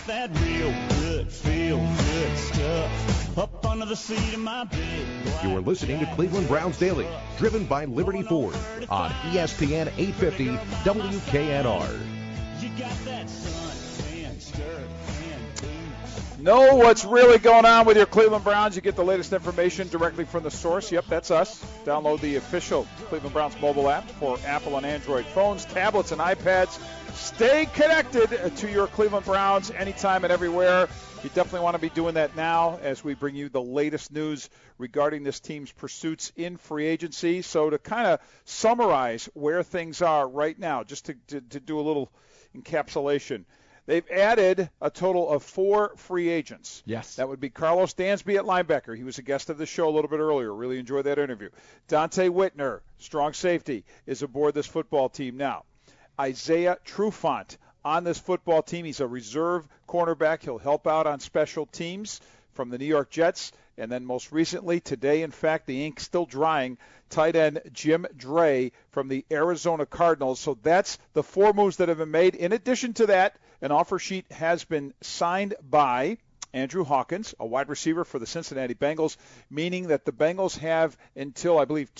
that real good, feel good stuff up under the seat of my big black. You are listening to Cleveland Browns Daily, driven by Liberty Ford on ESPN 850 WKNR. You got that suntan skirt and boots. Know what's really going on with your Cleveland Browns. You get the latest information directly from the source. Yep, that's us. Download the official Cleveland Browns mobile app for Apple and Android phones, tablets, and iPads. Stay connected to your Cleveland Browns anytime and everywhere. You definitely want to be doing that now as we bring you the latest news regarding this team's pursuits in free agency. So to kind of summarize where things are right now, just to do a little encapsulation, they've added a total of 4 free agents. Yes. That would be Carlos Dansby at linebacker. He was a guest of the show a little bit earlier. Really enjoyed that interview. Dante Whitner, strong safety, is aboard this football team now. Isaiah Trufant on this football team. He's a reserve cornerback. He'll help out on special teams from the New York Jets. And then most recently, today, in fact, the ink's still drying, tight end Jim Dre from the Arizona Cardinals. So that's the 4 moves that have been made. In addition to that, an offer sheet has been signed by Andrew Hawkins, a wide receiver for the Cincinnati Bengals, meaning that the Bengals have until, I believe,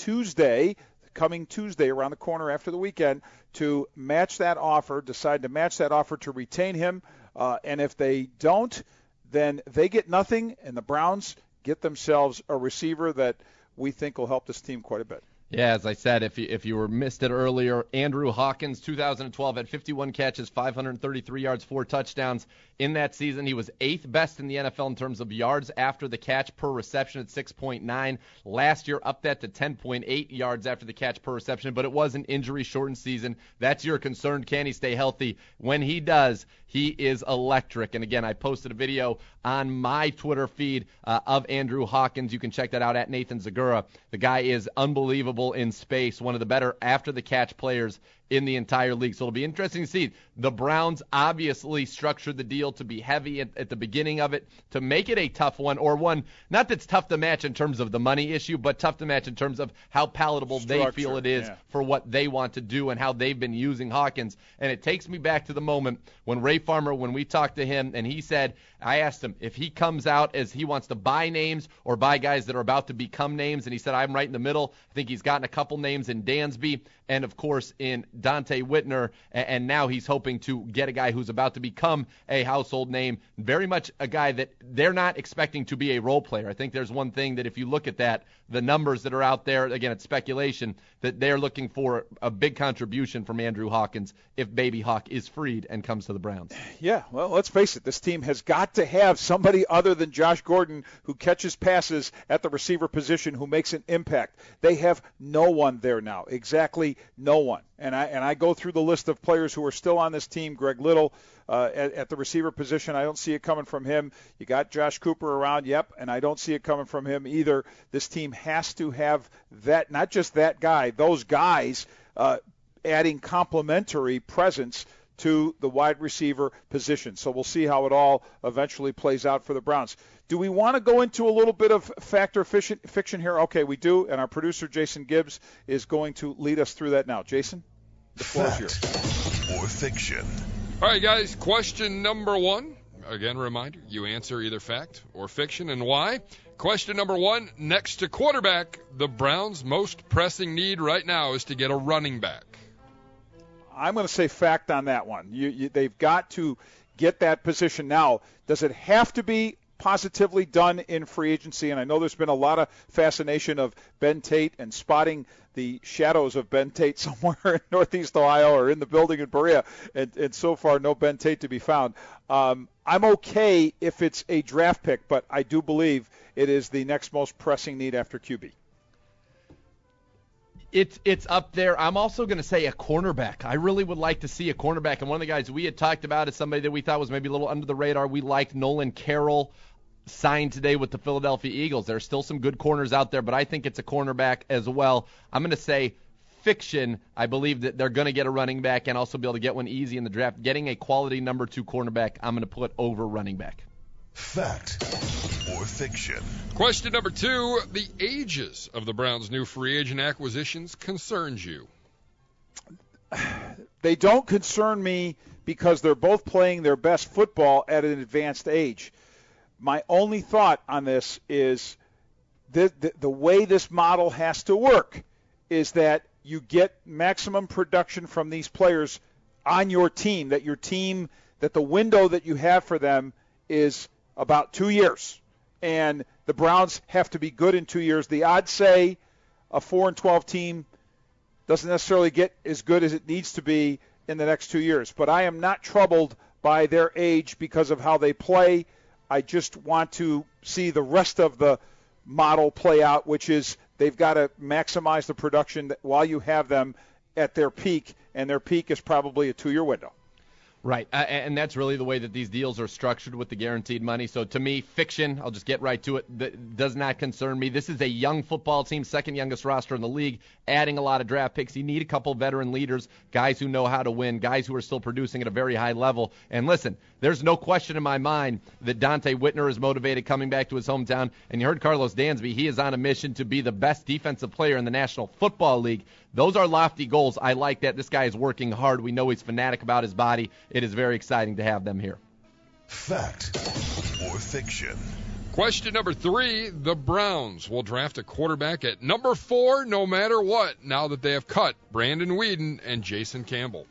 coming Tuesday, around the corner after the weekend, to match that offer, decide to match that offer to retain him. And if they don't, then they get nothing, and the Browns get themselves a receiver that we think will help this team quite a bit. Yeah, as I said, if you were missed it earlier, Andrew Hawkins, 2012, had 51 catches, 533 yards, 4 touchdowns. In that season, he was 8th best in the NFL in terms of yards after the catch per reception at 6.9. Last year, up that to 10.8 yards after the catch per reception, but it was an injury-shortened season. That's your concern. Can he stay healthy? When he does, he is electric. And again, I posted a video on my Twitter feed of Andrew Hawkins. You can check that out at Nathan Zagura. The guy is unbelievable in space, one of the better after-the-catch players in the entire league. So it'll be interesting to see. The Browns obviously structured the deal to be heavy at the beginning of it, to make it a tough one, or one not that's tough to match in terms of the money issue, but tough to match in terms of how palatable they feel it is for what they want to do and how they've been using Hawkins. And it takes me back to the moment when Ray Farmer, when we talked to him, and he said, I asked him if he comes out as he wants to buy names or buy guys that are about to become names, and he said, I'm right in the middle. I think he's gotten a couple names in Dansby and, of course, in Dante Whitner, and now he's hoping to get a guy who's about to become a household name, very much a guy that they're not expecting to be a role player. I think there's one thing that if you look at that, the numbers that are out there, again, it's speculation, that they're looking for a big contribution from Andrew Hawkins if Baby Hawk is freed and comes to the Browns. Yeah, well, let's face it, this team has got to have somebody other than Josh Gordon who catches passes at the receiver position who makes an impact. They have no one there now, exactly no one. And I go through the list of players who are still on this team. Greg Little at the receiver position, I don't see it coming from him. You got Josh Cooper around, yep, and I don't see it coming from him either. This team has to have that, not just that guy, those guys adding complementary presence to the wide receiver position. So we'll see how it all eventually plays out for the Browns. Do we want to go into a little bit of fact or fiction here? Okay, we do, and our producer, Jason Gibbs, is going to lead us through that now. Jason, the floor is yours. Or fiction. All right, guys, question number 1. Again, reminder, you answer either fact or fiction and why. Question number 1, next to quarterback, the Browns' most pressing need right now is to get a running back. I'm going to say fact on that one. They've got to get that position now. Does it have to be positively done in free agency? And I know there's been a lot of fascination of Ben Tate and spotting the shadows of Ben Tate somewhere in Northeast Ohio or in the building in Berea, and so far no Ben Tate to be found. I'm okay if it's a draft pick, but I do believe it is the next most pressing need after QB. It's up there. I'm also going to say a cornerback. I really would like to see a cornerback. And one of the guys we had talked about is somebody that we thought was maybe a little under the radar. We liked Nolan Carroll, signed today with the Philadelphia Eagles. There are still some good corners out there, but I think it's a cornerback as well. I'm going to say fiction. I believe that they're going to get a running back and also be able to get one easy in the draft. Getting a quality number 2 cornerback, I'm going to put over running back. Fact or fiction. Question number 2, the ages of the Browns' new free agent acquisitions concerns you. They don't concern me because they're both playing their best football at an advanced age. My only thought on this is the way this model has to work is that you get maximum production from these players on your team, that the window that you have for them is about 2 years. And the Browns have to be good in 2 years. The odds say a 4-12 team doesn't necessarily get as good as it needs to be in the next 2 years. But I am not troubled by their age because of how they play. I just want to see the rest of the model play out, which is they've got to maximize the production while you have them at their peak, and their peak is probably a 2-year window. Right, and that's really the way that these deals are structured with the guaranteed money. So to me, fiction, I'll just get right to it, that does not concern me. This is a young football team, second youngest roster in the league, adding a lot of draft picks. You need a couple veteran leaders, guys who know how to win, guys who are still producing at a very high level. And listen, there's no question in my mind that Donte Whitner is motivated coming back to his hometown. And you heard Carlos Dansby, he is on a mission to be the best defensive player in the National Football League. Those are lofty goals. I like that. This guy is working hard. We know he's fanatic about his body. It is very exciting to have them here. Fact or fiction? Question number 3, the Browns will draft a quarterback at number 4 no matter what now that they have cut Brandon Weeden and Jason Campbell.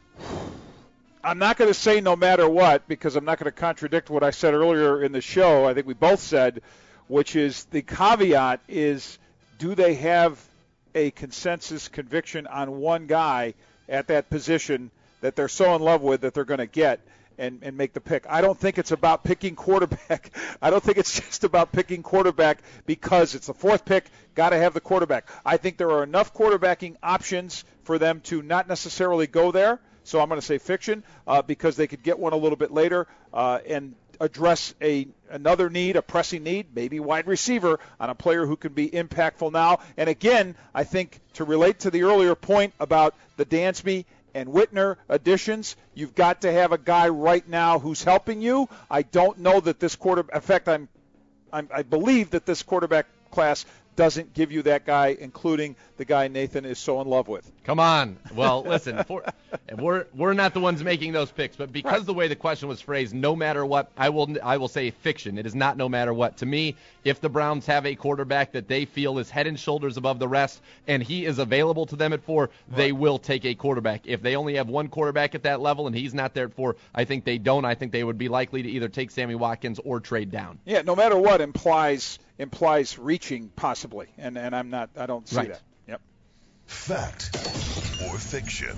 I'm not going to say no matter what because I'm not going to contradict what I said earlier in the show. I think we both said, which is the caveat is, do they have a consensus conviction on one guy at that position that they're so in love with that they're going to get and make the pick. I don't think it's about picking quarterback. I don't think it's just about picking quarterback because it's the 4th pick, got to have the quarterback. I think there are enough quarterbacking options for them to not necessarily go there. So I'm going to say fiction because they could get one a little bit later and address another need, a pressing need, maybe wide receiver on a player who can be impactful now. And again, I think to relate to the earlier point about the Dansby and Whitner additions, you've got to have a guy right now who's helping you. I don't know that this quarterback, in fact, I believe that this quarterback class doesn't give you that guy, including the guy Nathan is so in love with. Come on. Well, listen, we're not the ones making those picks, but because right. The way the question was phrased, no matter what, I will say fiction. It is not no matter what. To me, if the Browns have a quarterback that they feel is head and shoulders above the rest, and he is available to them at 4, they will take a quarterback. If they only have one quarterback at that level and he's not there at 4, I think they don't. I think they would be likely to either take Sammy Watkins or trade down. Yeah, no matter what implies reaching possibly, and I don't see that. Yep. Fact or fiction?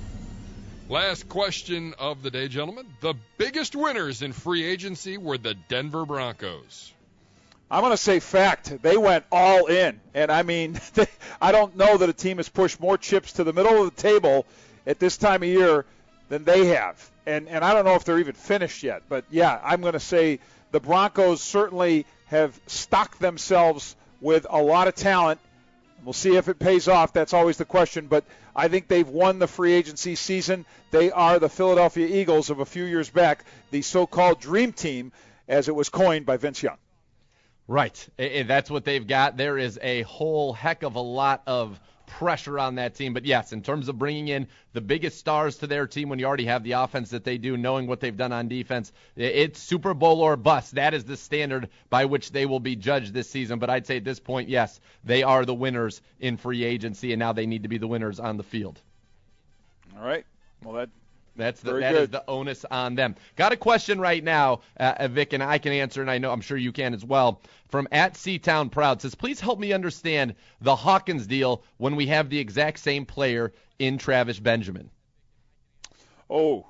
Last question of the day, gentlemen. The biggest winners in free agency were the Denver Broncos. I'm going to say fact. They went all in. And, I mean, I don't know that a team has pushed more chips to the middle of the table at this time of year than they have. And I don't know if they're even finished yet. But, yeah, I'm going to say the Broncos certainly have stocked themselves with a lot of talent. We'll see if it pays off. That's always the question. But I think they've won the free agency season. They are the Philadelphia Eagles of a few years back, the so-called dream team, as it was coined by Vince Young. Right. That's what they've got. There is a whole heck of a lot of pressure on that team. But, yes, in terms of bringing in the biggest stars to their team when you already have the offense that they do, knowing what they've done on defense, it's Super Bowl or bust. That is the standard by which they will be judged this season. But I'd say at this point, yes, they are the winners in free agency, and now they need to be the winners on the field. All right. Well, that is the onus on them. Got a question right now, Vic, and I can answer, and I'm sure you can as well. From @CTownProud says, please help me understand the Hawkins deal when we have the exact same player in Travis Benjamin. Oh,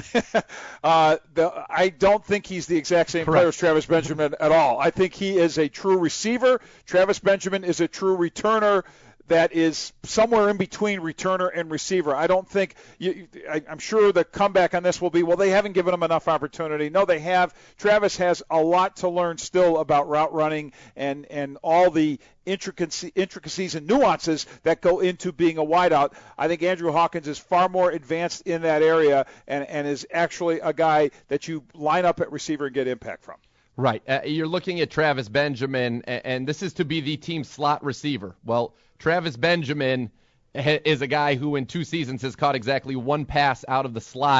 I don't think he's the exact same player as Travis Benjamin at all. I think he is a true receiver. Travis Benjamin is a true returner that is somewhere in between returner and receiver. I don't think I'm sure the comeback on this will be, well, they haven't given him enough opportunity. No, they have. Travis has a lot to learn still about route running and all the intricacies and nuances that go into being a wideout. I think Andrew Hawkins is far more advanced in that area and is actually a guy that you line up at receiver and get impact from. Right. You're looking at Travis Benjamin, and this is to be the team slot receiver. Well, Travis Benjamin is a guy who in 2 seasons has caught exactly 1 pass out of the slot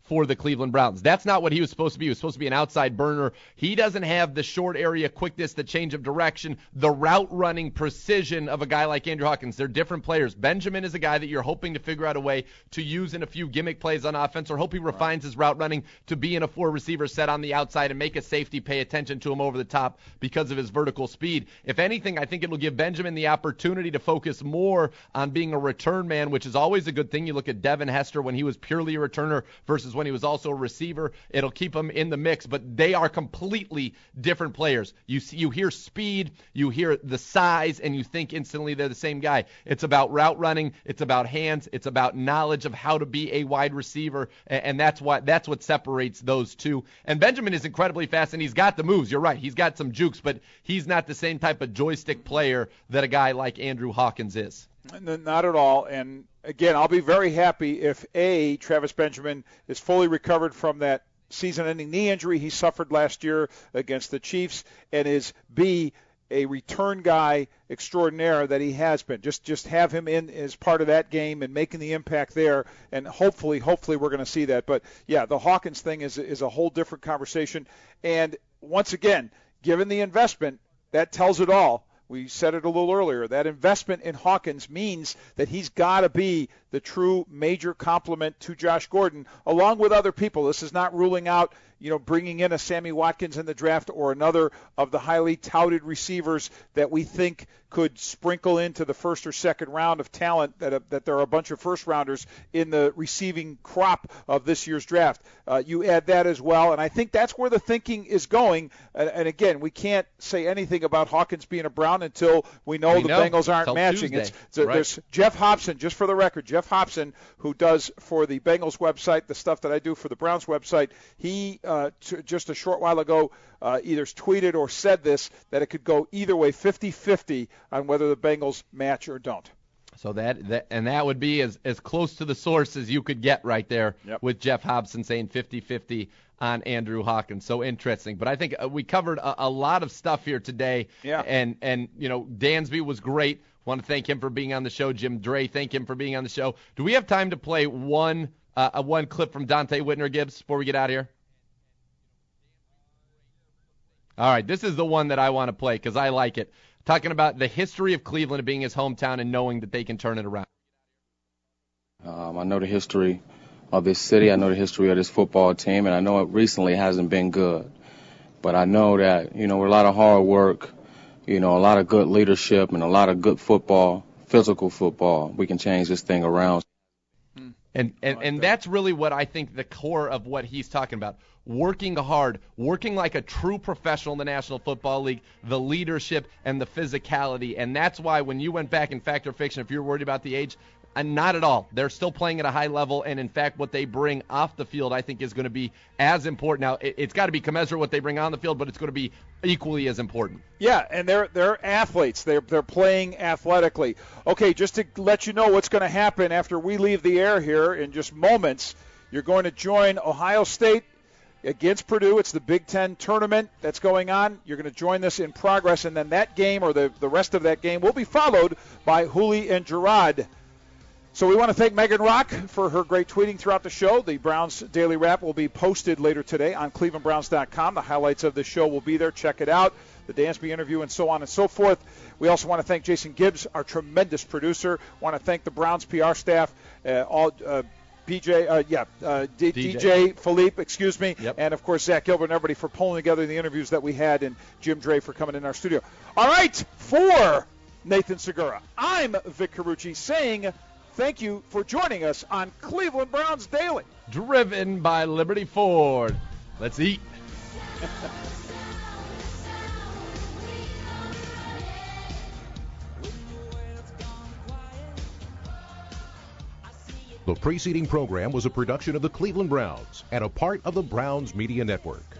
for the Cleveland Browns. That's not what he was supposed to be. He was supposed to be an outside burner. He doesn't have the short area quickness, the change of direction, the route running precision of a guy like Andrew Hawkins. They're different players. Benjamin is a guy that you're hoping to figure out a way to use in a few gimmick plays on offense, or hope he refines his route running to be in a 4-receiver set on the outside and make a safety pay attention to him over the top because of his vertical speed. If anything, I think it'll give Benjamin the opportunity to focus more on being a return man, which is always a good thing. You look at Devin Hester when he was purely a returner versus when he was also a receiver. It'll keep him in the mix, but they are completely different players. You hear speed, you hear the size, and you think instantly they're the same guy. It's about route running, it's about hands, it's about knowledge of how to be a wide receiver, and that's what separates those two. And Benjamin is incredibly fast, and he's got the moves. You're right, he's got some jukes, but he's not the same type of joystick player that a guy like Andrew Hawkins is. Not at all. And again, I'll be very happy if Travis Benjamin is fully recovered from that season-ending knee injury he suffered last year against the Chiefs, and is B, a return guy extraordinaire that he has been. Just have him in as part of that game and making the impact there, and hopefully we're going to see that. But yeah, the Hawkins thing is a whole different conversation. And once again, given the investment, that tells it all. We said it a little earlier. That investment in Hawkins means that he's got to be the true major complement to Josh Gordon, along with other people. This is not ruling out, bringing in a Sammy Watkins in the draft or another of the highly touted receivers that we think could sprinkle into the first or second round of talent, that there are a bunch of first-rounders in the receiving crop of this year's draft. You add that as well, and I think that's where the thinking is going. And again, we can't say anything about Hawkins being a Brown until we know the Bengals aren't matching. Right. There's Jeff Hobson, just for the record, Jeff Hobson, who does for the Bengals website the stuff that I do for the Browns website, he just a short while ago either tweeted or said this, that it could go either way, 50-50 on whether the Bengals match or don't. So that would be as close to the source as you could get right there. Yep. With Jeff Hobson saying 50-50 on Andrew Hawkins. So interesting. But I think we covered a lot of stuff here today. Yeah. And Dansby was great. Want to thank him for being on the show. Jim Dre, thank him for being on the show. Do we have time to play one clip from Donte Whitner, Gibbs, before we get out of here? All right, this is the one that I want to play because I like it. Talking about the history of Cleveland being his hometown and knowing that they can turn it around. I know the history of this city. I know the history of this football team, and I know it recently hasn't been good. But I know that, with a lot of hard work, a lot of good leadership and a lot of good football, physical football, we can change this thing around. And that's really what I think the core of what he's talking about. Working hard, working like a true professional in the National Football League, the leadership and the physicality. And that's why when you went back in Fact or Fiction, if you're worried about the age, not at all. They're still playing at a high level, and in fact, what they bring off the field, I think, is going to be as important. Now, it's got to be commensurate what they bring on the field, but it's going to be equally as important. Yeah, and they're athletes. They're playing athletically. Okay, just to let you know what's going to happen after we leave the air here in just moments, you're going to join Ohio State against Purdue. It's the Big Ten tournament that's going on. You're going to join this in progress, and then that game, or the rest of that game, will be followed by Hooley and Gerard. So we want to thank Megan Rock for her great tweeting throughout the show. The Browns Daily Wrap will be posted later today on clevelandbrowns.com. The highlights of the show will be there. Check it out. The Dansby interview and so on and so forth. We also want to thank Jason Gibbs, our tremendous producer. Want to thank the Browns PR staff, DJ Philippe, Yep. And of course Zach Gilbert and everybody for pulling together the interviews that we had, and Jim Dre for coming in our studio. All right, for Nathan Segura, I'm Vic Carucci saying thank you for joining us on Cleveland Browns Daily. Driven by Liberty Ford. Let's eat. The preceding program was a production of the Cleveland Browns and a part of the Browns Media Network.